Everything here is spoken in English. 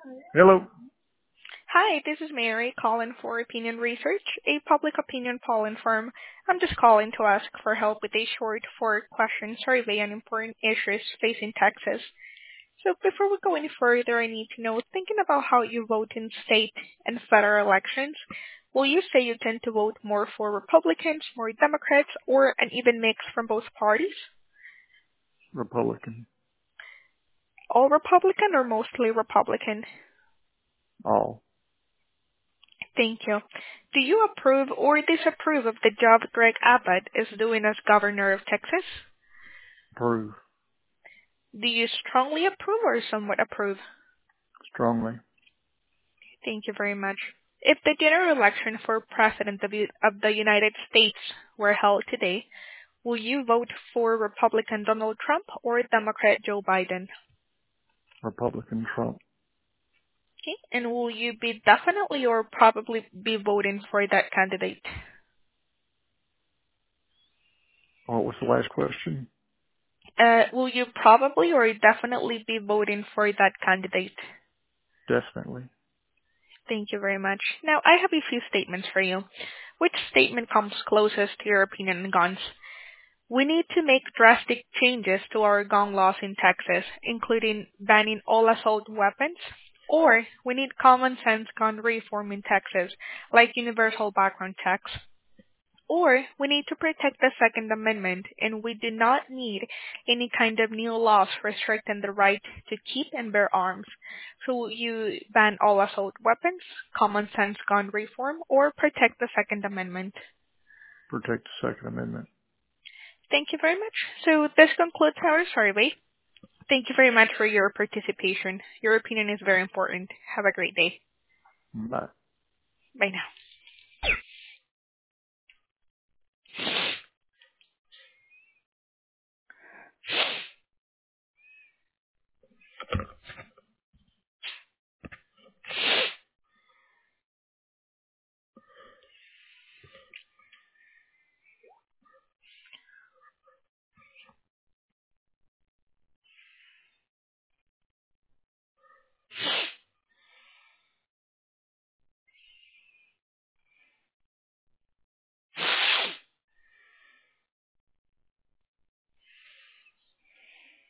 Hello. Hi, this is Mary calling for Opinion Research, a public opinion polling firm. I'm just calling to ask for help with a short four-question survey on important issues facing Texas. So before we go any further, I need to know, thinking about how you vote in state and federal elections, will you say you tend to vote more for Republicans, more Democrats, or an even mix from both parties? Republican. All Republican or mostly Republican? All. Thank you. Do you approve or disapprove of the job Greg Abbott is doing as governor of Texas? Approve. Do you strongly approve or somewhat approve? Strongly. Thank you very much. If the general election for president of the United States were held today, will you vote for Republican Donald Trump or Democrat Joe Biden? Republican Trump. Okay. And will you be definitely or probably be voting for that candidate? What was the last question? Will you probably or definitely be voting for that candidate? Definitely. Thank you very much. Now, I have a few statements for you. Which statement comes closest to your opinion on guns? We need to make drastic changes to our gun laws in Texas, including banning all assault weapons, or we need common sense gun reform in Texas, like universal background checks. Or we need to protect the Second Amendment, and we do not need any kind of new laws restricting the right to keep and bear arms. So you ban all assault weapons, common sense gun reform, or protect the Second Amendment. Protect the Second Amendment. Thank you very much. So this concludes our survey. Thank you very much for your participation. Your opinion is very important. Have a great day. Bye. Bye now.